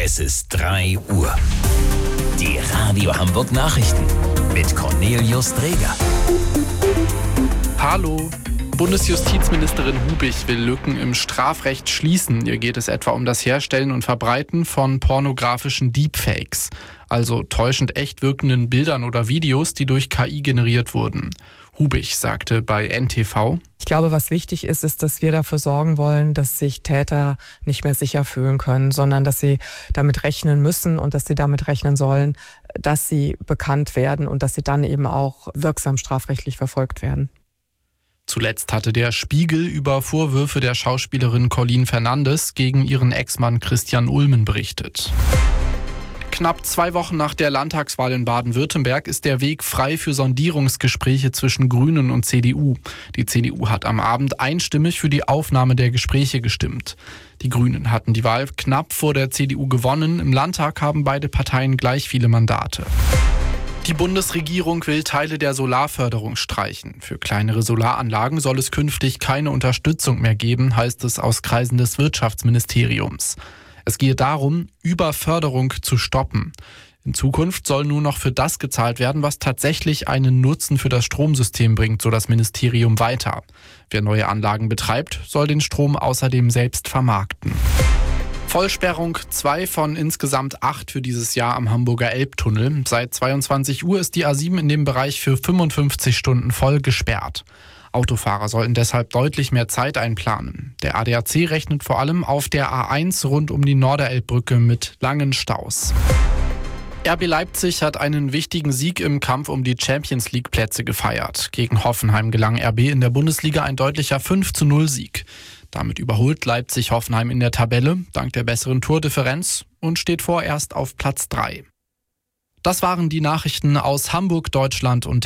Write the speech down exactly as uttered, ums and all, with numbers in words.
Es ist drei Uhr. Die Radio Hamburg Nachrichten mit Cornelius Dreger. Hallo. Bundesjustizministerin Hubich will Lücken im Strafrecht schließen. Ihr geht es etwa um das Herstellen und Verbreiten von pornografischen Deepfakes, also täuschend echt wirkenden Bildern oder Videos, die durch K I generiert wurden. Hubich sagte bei N T V: Ich glaube, was wichtig ist, ist, dass wir dafür sorgen wollen, dass sich Täter nicht mehr sicher fühlen können, sondern dass sie damit rechnen müssen und dass sie damit rechnen sollen, dass sie bekannt werden und dass sie dann eben auch wirksam strafrechtlich verfolgt werden. Zuletzt hatte der Spiegel über Vorwürfe der Schauspielerin Colleen Fernandes gegen ihren Ex-Mann Christian Ulmen berichtet. Knapp zwei Wochen nach der Landtagswahl in Baden-Württemberg ist der Weg frei für Sondierungsgespräche zwischen Grünen und C D U. Die C D U hat am Abend einstimmig für die Aufnahme der Gespräche gestimmt. Die Grünen hatten die Wahl knapp vor der C D U gewonnen. Im Landtag haben beide Parteien gleich viele Mandate. Die Bundesregierung will Teile der Solarförderung streichen. Für kleinere Solaranlagen soll es künftig keine Unterstützung mehr geben, heißt es aus Kreisen des Wirtschaftsministeriums. Es gehe darum, Überförderung zu stoppen. In Zukunft soll nur noch für das gezahlt werden, was tatsächlich einen Nutzen für das Stromsystem bringt, so das Ministerium weiter. Wer neue Anlagen betreibt, soll den Strom außerdem selbst vermarkten. Vollsperrung zwei von insgesamt acht für dieses Jahr am Hamburger Elbtunnel. Seit zweiundzwanzig Uhr ist die A sieben in dem Bereich für fünfundfünfzig Stunden voll gesperrt. Autofahrer sollten deshalb deutlich mehr Zeit einplanen. Der A D A C rechnet vor allem auf der A eins rund um die Norderelbbrücke mit langen Staus. R B Leipzig hat einen wichtigen Sieg im Kampf um die Champions-League-Plätze gefeiert. Gegen Hoffenheim gelang R B in der Bundesliga ein deutlicher fünf zu null Sieg. Damit überholt Leipzig Hoffenheim in der Tabelle, dank der besseren Tordifferenz, und steht vorerst auf Platz drei. Das waren die Nachrichten aus Hamburg, Deutschland und